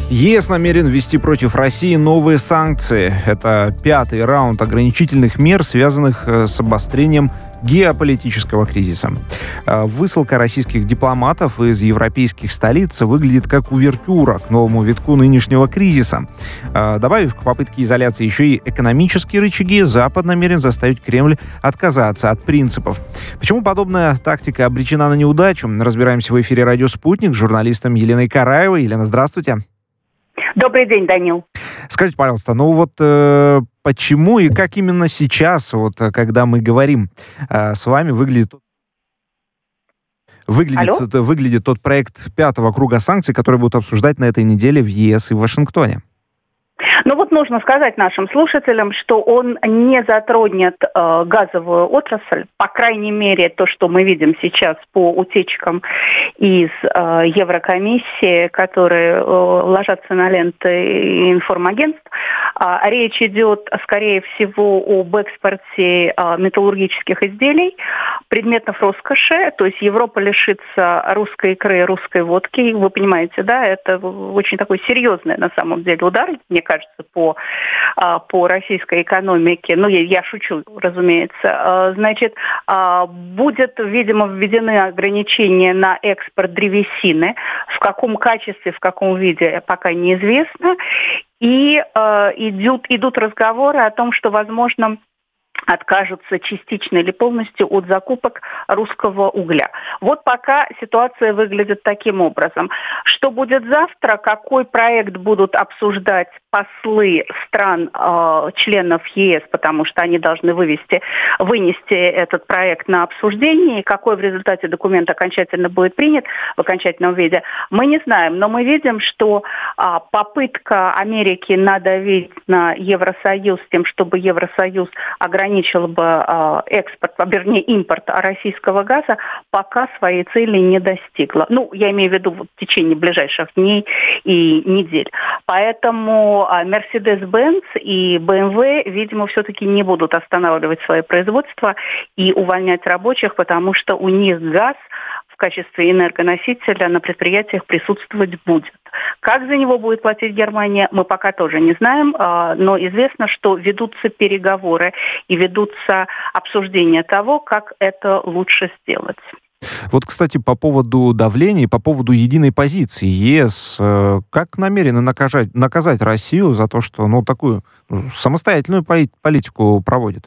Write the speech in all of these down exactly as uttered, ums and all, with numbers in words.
ЕС намерен ввести против России новые санкции. Это пятый раунд ограничительных мер, связанных с обострением геополитического кризиса. Высылка российских дипломатов из европейских столиц выглядит как увертюра к новому витку нынешнего кризиса. Добавив к попытке изоляции еще и экономические рычаги, Запад намерен заставить Кремль отказаться от принципов. Почему подобная тактика обречена на неудачу? Разбираемся в эфире «Радио Спутник» с журналистом Еленой Караевой. Елена, здравствуйте. Добрый день, Данил. Скажите, пожалуйста, ну вот э, почему и как именно сейчас, вот когда мы говорим э, с вами, выглядит, выглядит, выглядит тот проект пятого круга санкций, который будут обсуждать на этой неделе в ЕС и в Вашингтоне? Ну вот нужно сказать нашим слушателям, что он не затронет э, газовую отрасль, по крайней мере, то, что мы видим сейчас по утечкам из э, Еврокомиссии, которые э, ложатся на ленты информагентств. Э, речь идет, скорее всего, об экспорте э, металлургических изделий, предметов роскоши, то есть Европа лишится русской икры, русской водки. Вы понимаете, да, это очень такой серьезный на самом деле удар, мне кажется, по, по российской экономике. Ну, я, я шучу, разумеется. Значит, будет, видимо, введены ограничения на экспорт древесины. В каком качестве, в каком виде, пока неизвестно. И идут, идут разговоры о том, что, возможно, откажутся частично или полностью от закупок русского угля. Вот пока ситуация выглядит таким образом. Что будет завтра, какой проект будут обсуждать послы стран, э, членов ЕС, потому что они должны вывести, вынести этот проект на обсуждение, и какой в результате документ окончательно будет принят в окончательном виде, мы не знаем. Но мы видим, что э, попытка Америки надавить на Евросоюз с тем, чтобы Евросоюз ограничил бы э, экспорт, вернее, импорт российского газа, пока своей цели не достигла. Ну, я имею в виду вот, в течение ближайших дней и недель. Поэтому э, Mercedes-Benz и бэ эм вэ, видимо, все-таки не будут останавливать свое производство и увольнять рабочих, потому что у них газ в качестве энергоносителя на предприятиях присутствовать будет. Как за него будет платить Германия, мы пока тоже не знаем, но известно, что ведутся переговоры и ведутся обсуждения того, как это лучше сделать. Вот, кстати, по поводу давления, по поводу единой позиции ЕС, как намерены наказать, наказать Россию за то, что ну, такую самостоятельную политику проводит?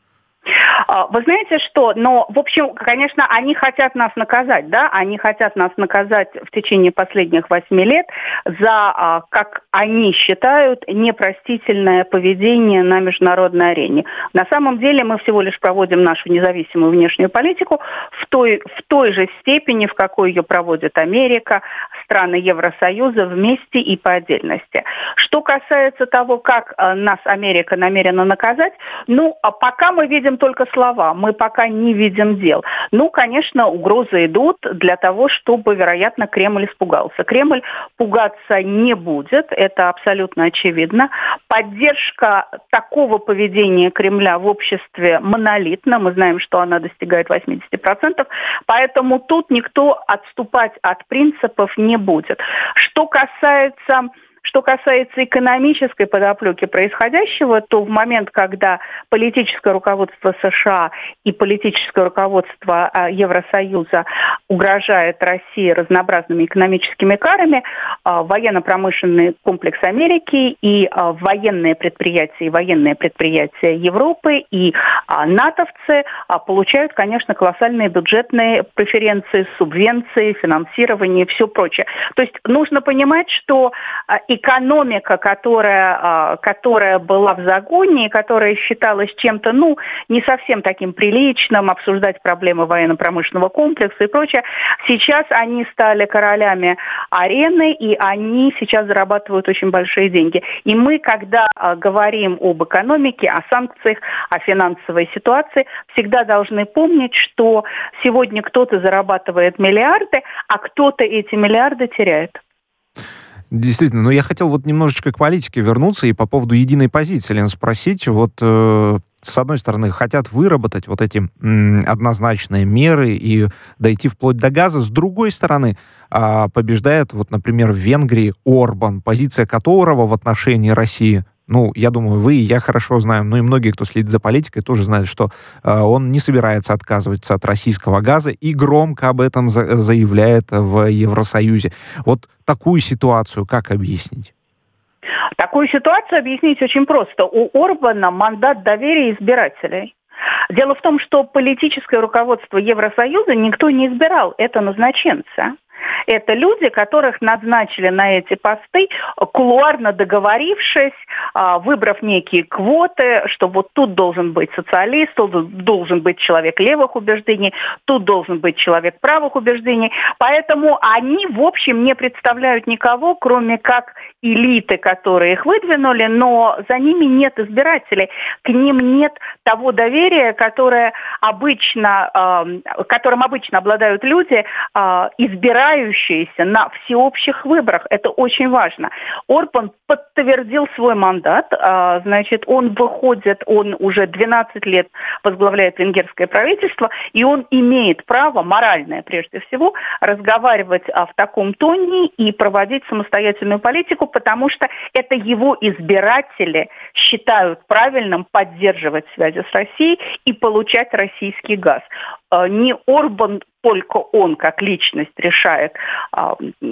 Вы знаете что? Но, в общем, конечно, они хотят нас наказать, да? Они хотят нас наказать в течение последних восьми лет за, как они считают, непростительное поведение на международной арене. На самом деле мы всего лишь проводим нашу независимую внешнюю политику в той, в той же степени, в какой ее проводит Америка, страны Евросоюза вместе и по отдельности. Что касается того, как нас Америка намерена наказать, ну, пока мы видим только слова, мы пока не видим дел. Ну, конечно, угрозы идут для того, чтобы, вероятно, Кремль испугался. Кремль пугаться не будет, это абсолютно очевидно. Поддержка такого поведения Кремля в обществе монолитна, мы знаем, что она достигает восемьдесят процентов, поэтому тут никто отступать от принципов не будет. Что касается... Что касается экономической подоплеки происходящего, то в момент, когда политическое руководство США и политическое руководство Евросоюза угрожает России разнообразными экономическими карами, военно-промышленный комплекс Америки и военные предприятия, и военные предприятия Европы и натовцы получают, конечно, колоссальные бюджетные преференции, субвенции, финансирование и все прочее. То есть нужно понимать, что экономика, которая, которая была в загоне, которая считалась чем-то, ну, не совсем таким приличным, обсуждать проблемы военно-промышленного комплекса и прочее, сейчас они стали королями арены, и они сейчас зарабатывают очень большие деньги. И мы, когда говорим об экономике, о санкциях, о финансовой ситуации, всегда должны помнить, что сегодня кто-то зарабатывает миллиарды, а кто-то эти миллиарды теряет. Действительно, но я хотел вот немножечко к политике вернуться и по поводу единой позиции, Лен, спросить. Вот э, с одной стороны, хотят выработать вот эти м, однозначные меры и дойти вплоть до газа. С другой стороны, а, побеждает, вот, например, в Венгрии Орбан, позиция которого в отношении России, ну, я думаю, вы и я хорошо знаем, ну и многие, кто следит за политикой, тоже знают, что э, он не собирается отказываться от российского газа и громко об этом за- заявляет в Евросоюзе. Вот такую ситуацию как объяснить? Такую ситуацию объяснить очень просто. У Орбана мандат доверия избирателей. Дело в том, что политическое руководство Евросоюза никто не избирал. Это назначенцы. Это люди, которых назначили на эти посты, кулуарно договорившись, выбрав некие квоты, что вот тут должен быть социалист, тут должен быть человек левых убеждений, тут должен быть человек правых убеждений. Поэтому они, в общем, не представляют никого, кроме как элиты, которые их выдвинули, но за ними нет избирателей, к ним нет того доверия, которое обычно, которым обычно обладают люди, избирающиеся на всеобщих выборах. Это очень важно. Орбан подтвердил свой мандат. Значит, он выходит, он уже двенадцать лет возглавляет венгерское правительство, и он имеет право, моральное прежде всего, разговаривать в таком тоне и проводить самостоятельную политику, потому что это его избиратели считают правильным поддерживать связи с Россией и получать российский газ. Не Орбан, только он как личность решает а,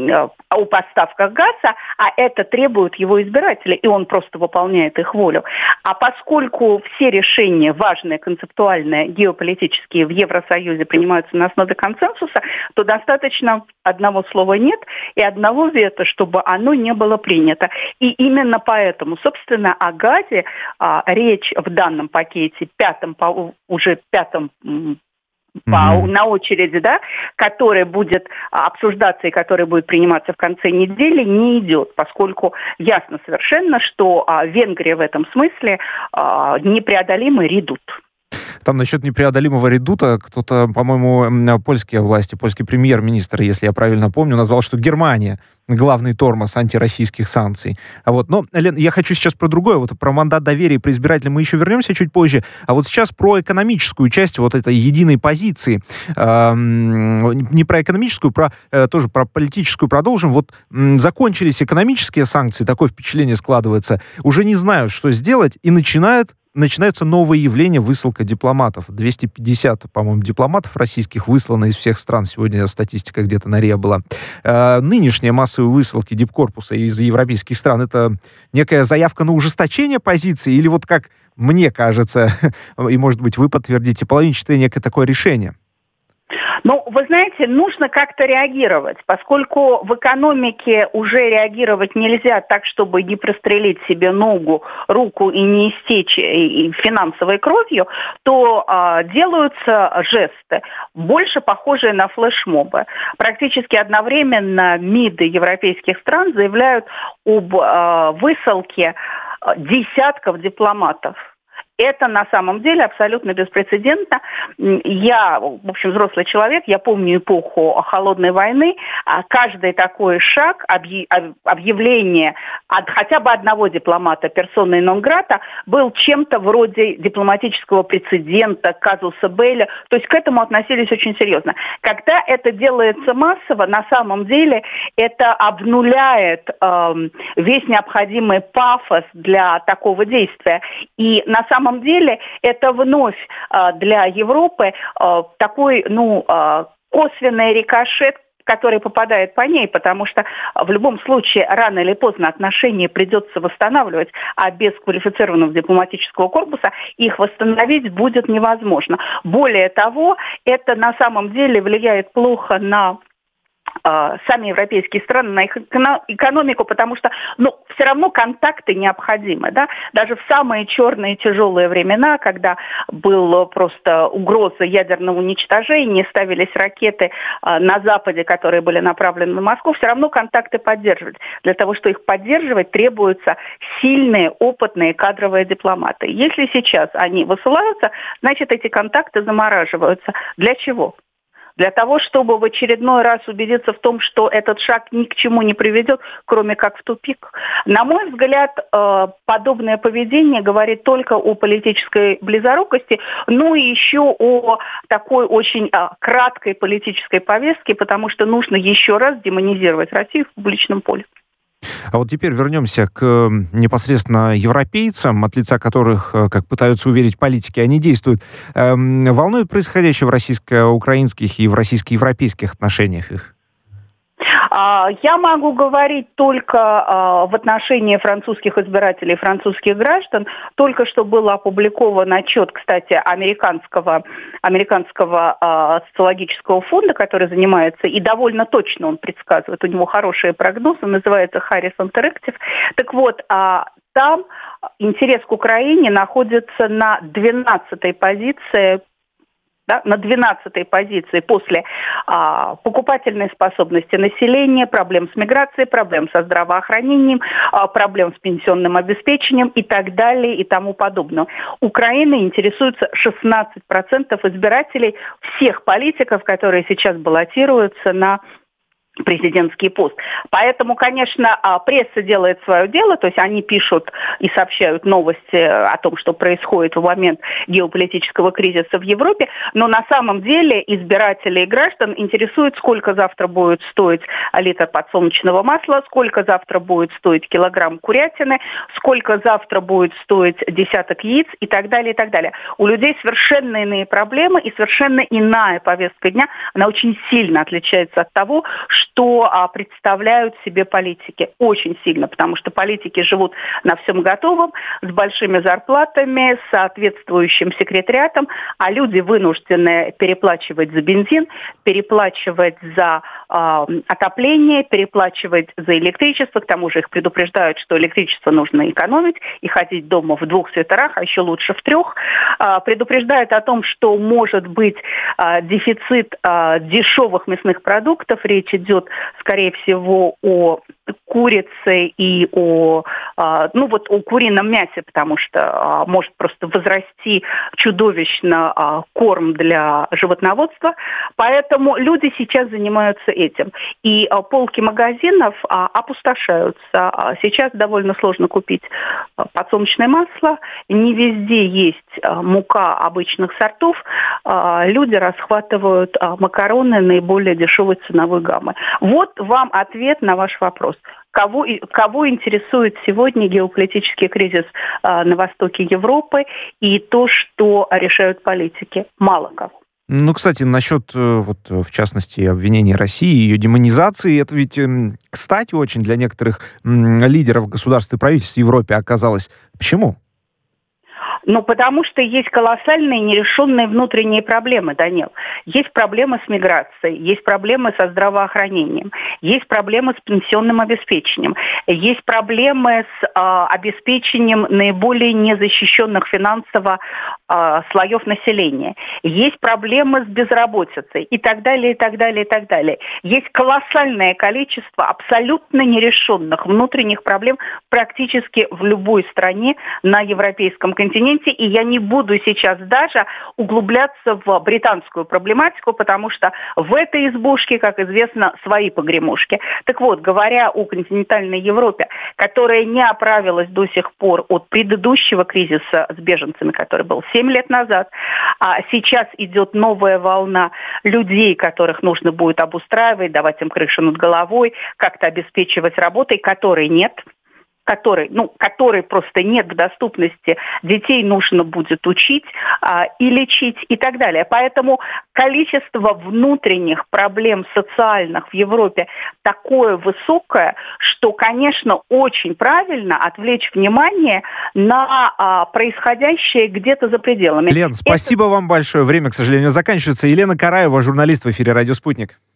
о поставках газа, а это требуют его избиратели, и он просто выполняет их волю. А поскольку все решения важные, концептуальные, геополитические в Евросоюзе принимаются на основе консенсуса, то достаточно одного слова «нет» и одного вето, чтобы оно не было принято. И именно поэтому, собственно, о газе а, речь в данном пакете, пятом, уже пятом По, mm-hmm. на очереди, да, который будет обсуждаться и который будет приниматься в конце недели, не идет, поскольку ясно совершенно, что а, Венгрия в этом смысле а, непреодолимый редут. Там насчет непреодолимого редута кто-то, по-моему, польские власти, польский премьер-министр, если я правильно помню, назвал, что Германия главный тормоз антироссийских санкций. А вот, но, Лен, я хочу сейчас про другое, вот про мандат доверия при избирателям мы еще вернемся чуть позже, а вот сейчас про экономическую часть вот этой единой позиции. Эм, не про экономическую, про, э, тоже про политическую продолжим. Вот м, закончились экономические санкции, такое впечатление складывается, уже не знают, что сделать, и начинают начинаются новые явления, высылка дипломатов. двести пятьдесят, по-моему, дипломатов российских выслано из всех стран. Сегодня статистика где-то на РИА была. Э, нынешние массовые высылки дипкорпуса из европейских стран — это некая заявка на ужесточение позиции? Или вот как мне кажется, и, может быть, вы подтвердите, половинчатое некое такое решение? Ну, вы знаете, нужно как-то реагировать, поскольку в экономике уже реагировать нельзя так, чтобы не прострелить себе ногу, руку и не истечь и финансовой кровью, то а, делаются жесты, больше похожие на флешмобы. Практически одновременно МИДы европейских стран заявляют об а, высылке десятков дипломатов. Это на самом деле абсолютно беспрецедентно. Я, в общем, взрослый человек, я помню эпоху холодной войны. Каждый такой шаг, объявление от хотя бы одного дипломата персоной нон-грата был чем-то вроде дипломатического прецедента, казуса Белли. То есть к этому относились очень серьезно. Когда это делается массово, на самом деле это обнуляет э, весь необходимый пафос для такого действия. И на самом деле это вновь э, для Европы э, такой, ну, э, косвенный рикошет, который попадает по ней, потому что в любом случае рано или поздно отношения придется восстанавливать, а без квалифицированного дипломатического корпуса их восстановить будет невозможно. Более того, это на самом деле влияет плохо на сами европейские страны, на их экономику, потому что, ну, все равно контакты необходимы, да, даже в самые черные тяжелые времена, когда была просто угроза ядерного уничтожения, ставились ракеты на Западе, которые были направлены на Москву, все равно контакты поддерживать. Для того, чтобы их поддерживать, требуются сильные, опытные кадровые дипломаты. Если сейчас они высылаются, значит, эти контакты замораживаются. Для чего? для того, чтобы в очередной раз убедиться в том, что этот шаг ни к чему не приведет, кроме как в тупик. На мой взгляд, подобное поведение говорит только о политической близорукости, ну и еще о такой очень краткой политической повестке, потому что нужно еще раз демонизировать Россию в публичном поле. А вот теперь вернемся к непосредственно европейцам, от лица которых, как пытаются уверить политики, они действуют. Эм, волнует происходящее в российско-украинских и в российско-европейских отношениях их? Я могу говорить только в отношении французских избирателей, французских граждан. Только что был опубликован отчет, кстати, американского, американского социологического фонда, который занимается, и довольно точно он предсказывает, у него хорошие прогнозы, называется Harris Interactive. Так вот, там интерес к Украине находится на двенадцатой позиции, Да, на двенадцатой позиции после а, покупательной способности населения, проблем с миграцией, проблем со здравоохранением, а, проблем с пенсионным обеспечением и так далее и тому подобное. Украиной интересуется шестнадцать процентов избирателей всех политиков, которые сейчас баллотируются на президентский пост. Поэтому, конечно, пресса делает свое дело, то есть они пишут и сообщают новости о том, что происходит в момент геополитического кризиса в Европе, но на самом деле избирателей и граждан интересует, сколько завтра будет стоить литр подсолнечного масла, сколько завтра будет стоить килограмм курятины, сколько завтра будет стоить десяток яиц и так далее, и так далее. У людей совершенно иные проблемы и совершенно иная повестка дня, она очень сильно отличается от того, что что а, представляют себе политики. Очень сильно, потому что политики живут на всем готовом, с большими зарплатами, с соответствующим секретариатом, а люди вынуждены переплачивать за бензин, переплачивать за а, отопление, переплачивать за электричество. К тому же их предупреждают, что электричество нужно экономить и ходить дома в двух свитерах, а еще лучше в трех. А, предупреждают о том, что может быть а, дефицит а, дешевых мясных продуктов. Речь идет, скорее всего, о курице и о, ну вот, о курином мясе, потому что может просто возрасти чудовищно корм для животноводства. Поэтому люди сейчас занимаются этим. И полки магазинов опустошаются. Сейчас довольно сложно купить подсолнечное масло. Не везде есть мука обычных сортов. Люди расхватывают макароны наиболее дешевой ценовой гаммы. Вот вам ответ на ваш вопрос. Кого, кого интересует сегодня геополитический кризис э, на востоке Европы и то, что решают политики? Мало кого. Ну, кстати, насчет, вот, в частности, обвинений России и ее демонизации, это ведь, кстати, очень для некоторых лидеров государств и правительств в Европе оказалось. Почему? Ну, потому что есть колоссальные нерешенные внутренние проблемы, Данил. Есть проблемы с миграцией, есть проблемы со здравоохранением, есть проблемы с пенсионным обеспечением, есть проблемы с э, обеспечением наиболее незащищенных финансово э, слоев населения, есть проблемы с безработицей и так далее, и так далее, и так далее. Есть колоссальное количество абсолютно нерешенных внутренних проблем практически в любой стране на европейском континенте. И я не буду сейчас даже углубляться в британскую проблематику, потому что в этой избушке, как известно, свои погремушки. Так вот, говоря о континентальной Европе, которая не оправилась до сих пор от предыдущего кризиса с беженцами, который был семь лет назад, а сейчас идет новая волна людей, которых нужно будет обустраивать, давать им крышу над головой, как-то обеспечивать работой, которой нет. Которой, ну, которой просто нет в доступности, детей нужно будет учить а, и лечить и так далее. Поэтому количество внутренних проблем социальных в Европе такое высокое, что, конечно, очень правильно отвлечь внимание на а, происходящее где-то за пределами. Лен, спасибо Это... вам большое. Время, к сожалению, заканчивается. Елена Караева, журналист в эфире «Радио Спутник».